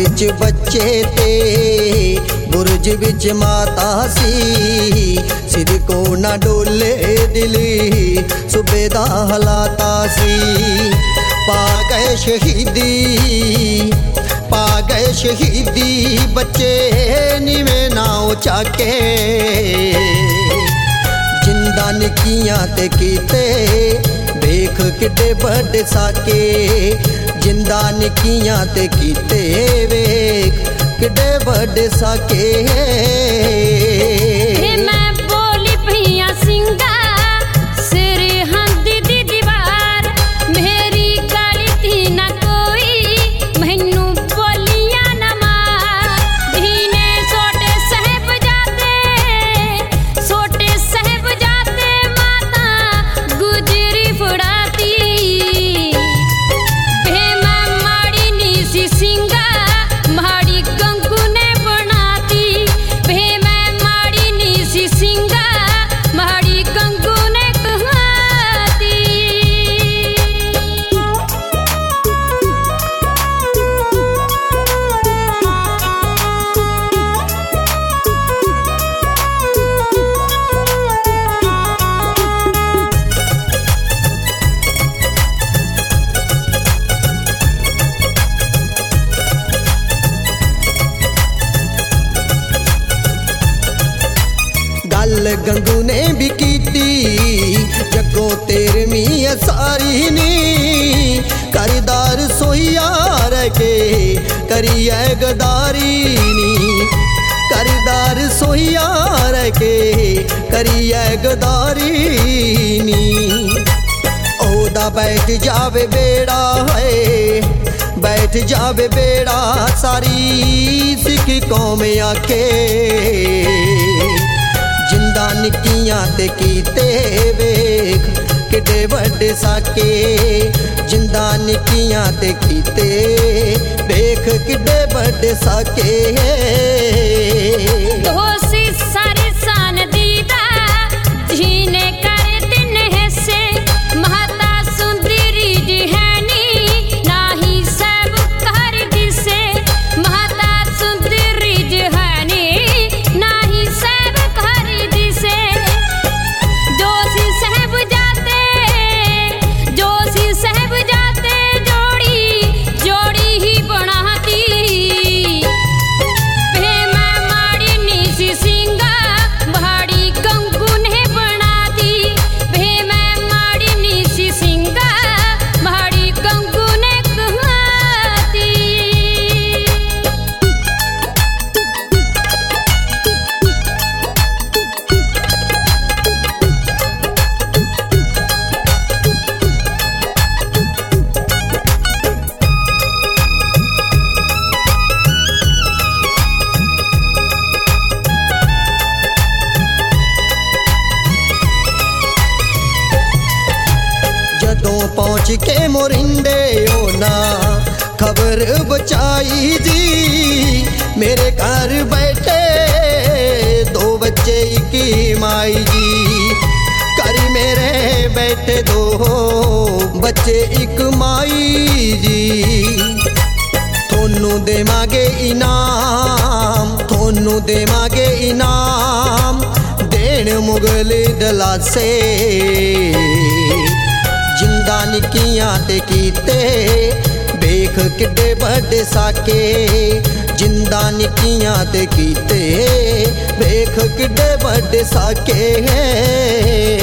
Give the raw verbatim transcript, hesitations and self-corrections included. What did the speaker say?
विच बच्चे ते बुरज विच माता सी। सिर को ना डोले दिली सुबे दा हलाता सी। पा गए शहीदी पा गए शहीदी बच्चे निवे नाव चाके। जिंदा निकियां ते कीते देख किड्डे बड़े साके। जिंदा निकियां ते कीते वेख किड्डे बड़े साके। मैं बोली भैया सिंगा सिर हंदी दी दीवार मेरी काली थी ना कोई मैनू बोलिया ना मार। धीने सोटे साहब जाते सोटे साहब जाते माता गुजरी फुड़ाती। भे मैं माड़ी नी सी सिंगा माड़ी गंगू ने बनाती। भे मैं माड़ी नी सी सिंगा माड़ी गंगू ने कहती। गल गंगू ने भी कीती जगो तेरवीं सारी नी। करदार सोईया रखे करिए गदारी नी। करदार सोईया रखे करिए गदारी नी। ओदा बैठ जावे बेड़ा है बैठ जावे बेड़ा सारी सिख कौम आखे। जिंदा निकियां ते कीते वेख किड्डे बड़े साके। जिंदा निकियां ते कीते वेख किड्डे बड़े साके। दोसी सारे सान दीदा जीने करे दिन हिस्से माता सुंदरी जहनी नाही सब कर दिसे। माता सुंदरी जहनी नाही सब कर दिसे। जोशी साहब जाते जोशी साहब जाते जोड़ी जोड़ी ही बनाती। भे मैं माड़ी नी सी सिंगा माड़ी गंगू ने बनाती। भे मैं माड़ी नी सी सिंगा माड़ी गंगू ने कहती। जदों पहुंच के मोरिंदे ओना खबर बचाई जी। मेरे घर बैठे दो बच्चे की माई जी। कर मेरे बैठे दो बच्चे एक माई जी। थोनू देवांगे इनाम थोनू देवांगे इनाम देन मुगल दलासे। जिंदा निकियां ते कीते वेख किड्डे बड़े साके। जिंदा निकियां ते कीते वेख किड्डे बड़े साके।